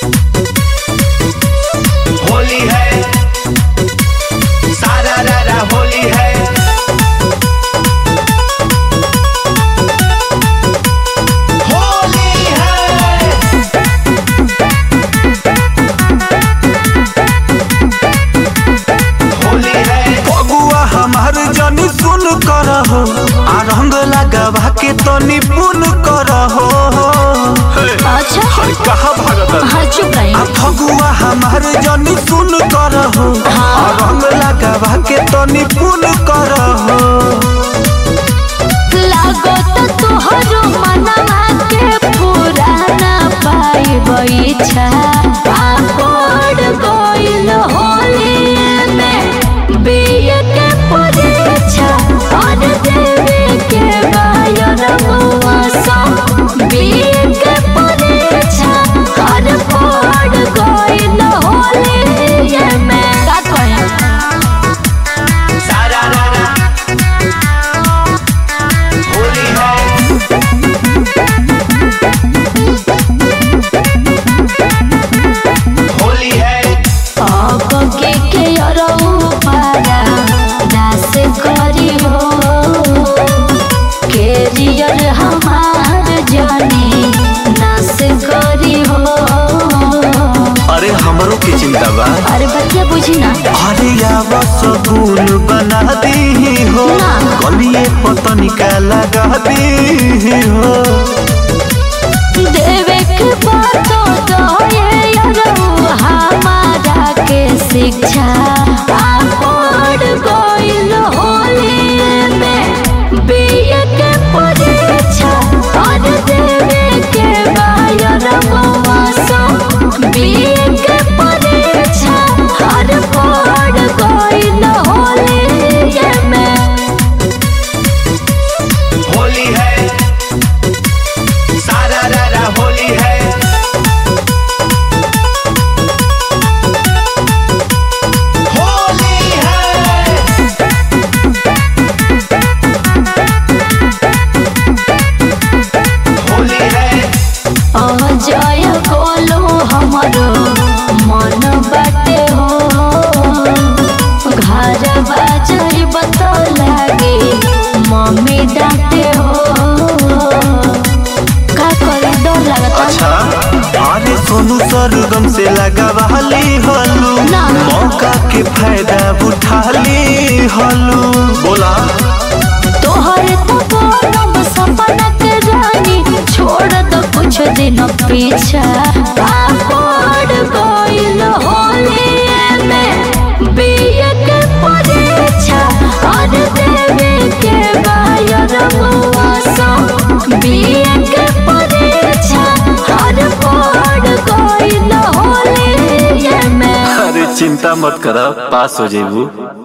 होली है सारा रारा होली है। होली है होली है। बबुआ हमार जनी सुन कर हो आ रंग लगावा के तनी पुन कर हो। अच्छा अरे कहाँ भागत हाँ चुप रही आ फगुआ हमार जनी सुन कर हो आ रंग लगावा के तनी पुन कर हो। लागो तो तोहरो मनवा के पुराना पाई इच्छा पड़ गइल होली में बिया के परीक्षा और देवे के बायर मौसम बिया के परीक्षा और पड़ गइल होली में का कहे सारा रारा होली है। होली है के पारा दास करी हो कैरियर हमार जानी नास करी हो। अरे हमरो के चिंता बा। अरे बच्चा बुझी ना अरे यावा सगुन बना दी हो ना। गलिए पतनी का लगा दी हो। देवे के बातो तो ये यारो हमारा के शिक्षा पड़ गइल होली में बिया के परीक्षा और देवे के बायर मौसम बिया के परीक्षा और पड़ गइल होली में। होली है सारा रारा होली है। होली है होली है अजय बोलो हमरो मन बाटे हो घर बाजाई बतो लागे मम्मी डांटे हो का करे डर लगता। अच्छा अरे सोनू सरगम से लगावाली हलू ना। मौका के फायदा उठा ली हलू। बोला तोहर तो बोलम सपना के रानी छोड़ दो कुछ दिन पीछा पड़ गइल होली में बिया के परीक्षा और देवे के बायर मौसम बिया के परीक्षा और पड़ गइल होली में। अरे चिंता मत करा पास हो जेबू।